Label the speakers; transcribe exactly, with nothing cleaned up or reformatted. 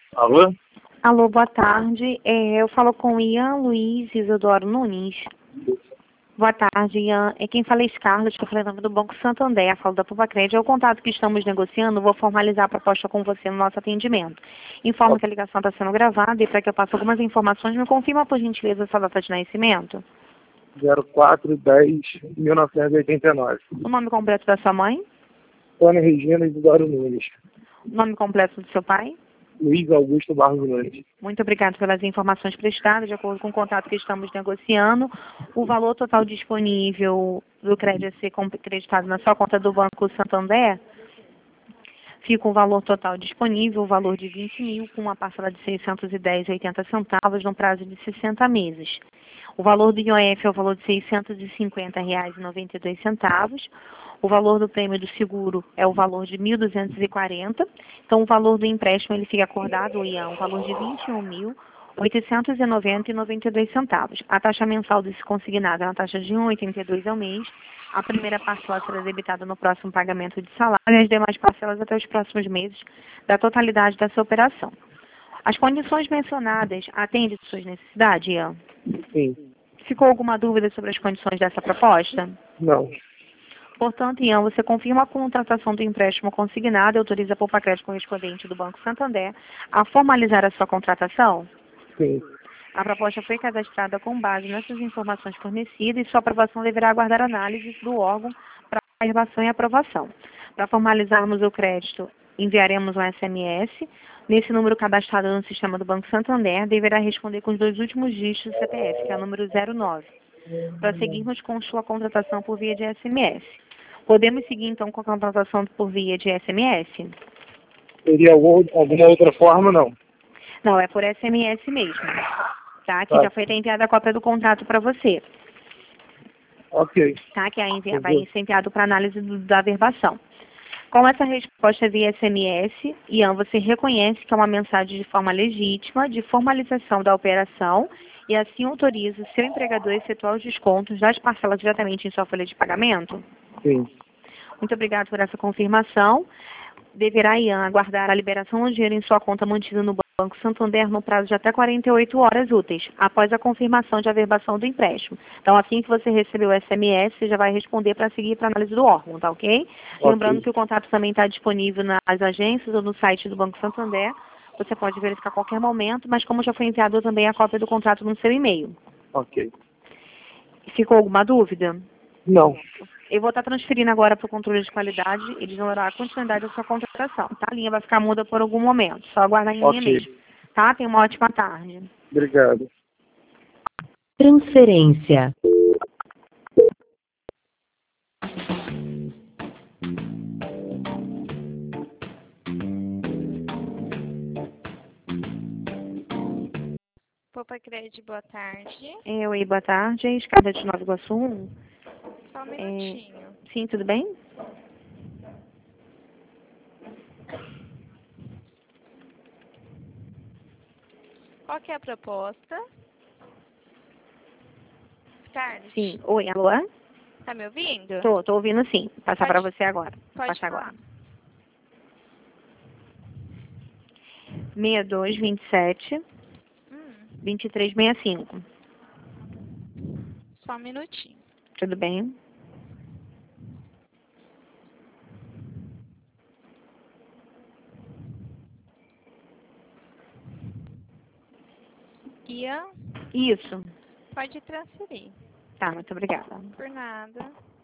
Speaker 1: Alô?
Speaker 2: Alô, boa tarde. É, eu falo com Ian Luiz Isidoro Nunes. Boa tarde, Ian. É quem fala é Scarlett, que eu falei em nome do Banco Santander, falo da Pupacred. É o contato que estamos negociando, vou formalizar a proposta com você no nosso atendimento. Informo que a ligação está sendo gravada e para que eu passe algumas informações, me confirma, por gentileza, sua data de nascimento.
Speaker 1: zero quatro dez mil novecentos e oitenta e nove.
Speaker 2: O nome completo da sua mãe?
Speaker 1: Tônia Regina Isidoro Nunes.
Speaker 2: O nome completo do seu pai?
Speaker 1: Luiz Augusto Barros Nunes.
Speaker 2: Muito obrigado pelas informações prestadas. De acordo com o contrato que estamos negociando, o valor total disponível do crédito a ser acreditado na sua conta do Banco Santander fica um valor total disponível, o valor de vinte mil, com uma parcela de seiscentos e dez reais e oitenta centavos, no prazo de sessenta meses. O valor do I O F é o valor de seiscentos e cinquenta reais e noventa e dois centavos. O valor do prêmio do seguro é o valor de mil duzentos e quarenta. Então, o valor do empréstimo ele fica acordado, Ian, o valor de vinte e um mil oitocentos e noventa reais e noventa e dois centavos. A taxa mensal desse consignado é uma taxa de um vírgula oitenta e dois ao mês. A primeira parcela será debitada no próximo pagamento de salário e as demais parcelas até os próximos meses da totalidade dessa operação. As condições mencionadas atendem às suas necessidades, Ian?
Speaker 1: Sim.
Speaker 2: Ficou alguma dúvida sobre as condições dessa proposta?
Speaker 1: Não.
Speaker 2: Portanto, Ian, você confirma a contratação do empréstimo consignado e autoriza a Pupacred correspondente do Banco Santander a formalizar a sua contratação?
Speaker 1: Sim.
Speaker 2: A proposta foi cadastrada com base nessas informações fornecidas e sua aprovação deverá aguardar análise do órgão para aprovação e aprovação. Para formalizarmos o crédito, enviaremos um S M S. Nesse número cadastrado no sistema do Banco Santander, deverá responder com os dois últimos dígitos do C P F, que é o número zero nove. Prosseguirmos com sua contratação por via de S M S. Podemos seguir, então, com a contratação por via de S M S?
Speaker 1: Teria algum, alguma outra forma, não?
Speaker 2: Não, é por S M S mesmo. Tá? Que
Speaker 1: Tá.
Speaker 2: já foi até enviada a cópia do contrato para você.
Speaker 1: Ok.
Speaker 2: Tá? Que é envia, vai ser enviado para análise do, da averbação. Com essa resposta via S M S, Ian, você reconhece que é uma mensagem de forma legítima de formalização da operação e assim autoriza o seu empregador a efetuar os descontos das parcelas diretamente em sua folha de pagamento?
Speaker 1: Sim.
Speaker 2: Muito obrigado por essa confirmação. Deverá, Ian, aguardar a liberação do dinheiro em sua conta mantida no Banco Santander no prazo de até quarenta e oito horas úteis, após a confirmação de averbação do empréstimo. Então, assim que você receber o S M S, você já vai responder para seguir para a análise do órgão, tá ok?
Speaker 1: Ok.
Speaker 2: Lembrando que o contrato também está disponível nas agências ou no site do Banco Santander. Você pode verificar a qualquer momento, mas como já foi enviado também a cópia do contrato no seu e-mail.
Speaker 1: Ok.
Speaker 2: Ficou alguma dúvida?
Speaker 1: Não.
Speaker 2: Eu vou estar transferindo agora para o controle de qualidade, eles vão dar a continuidade da sua contratação, tá? A linha vai ficar muda por algum momento, só aguardar em linha
Speaker 1: Ok.
Speaker 2: mesmo, tá? Tenha uma ótima tarde.
Speaker 1: Obrigado.
Speaker 3: Transferência.
Speaker 4: Pupacred, boa tarde.
Speaker 2: É, oi, boa tarde. Escada de Nova Iguaçu um.
Speaker 4: Só um
Speaker 2: É,
Speaker 4: minutinho.
Speaker 2: sim, tudo bem?
Speaker 4: Qual que é a proposta? Scarlett,
Speaker 2: Sim. Oi, alô?
Speaker 4: tá me ouvindo?
Speaker 2: Tô, tô ouvindo sim. Passar para
Speaker 4: Pode-
Speaker 2: você agora. Vou
Speaker 4: Pode
Speaker 2: passar
Speaker 4: falar.
Speaker 2: agora. seis dois vinte e sete,
Speaker 4: Hum,
Speaker 2: vinte e três sessenta e cinco.
Speaker 4: só um minutinho.
Speaker 2: Tudo bem?
Speaker 4: Ian,
Speaker 2: Isso.
Speaker 4: pode transferir.
Speaker 2: Tá, muito obrigada.
Speaker 4: Por nada.